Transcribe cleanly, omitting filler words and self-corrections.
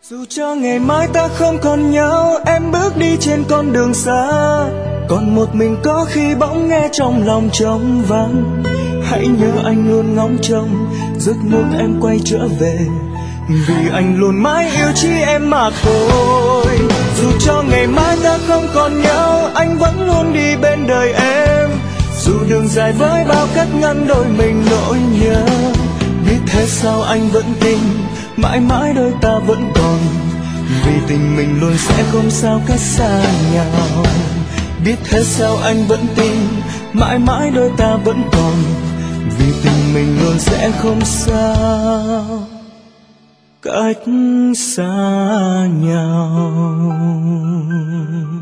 Dù cho ngày mai ta không còn nhau, em bước đi trên con đường xa, còn một mình có khi bỗng nghe trong lòng trống vắng. Hãy nhớ anh luôn ngóng trông giấc mơ em quay trở về, vì anh luôn mãi yêu chỉ em mà thôi. Dù cho ngày mai ta không còn nhau, anh vẫn luôn đi bên đời em. Dù đường dài với bao cách ngăn đôi mình nỗi nhớ, biết thế sao anh vẫn tin mãi mãi đôi ta vẫn còn, vì tình mình luôn sẽ không sao cách xa nhau. Biết thế sao anh vẫn tin mãi mãi đôi ta vẫn còn, vì tình mình luôn sẽ không sao cách xa nhau.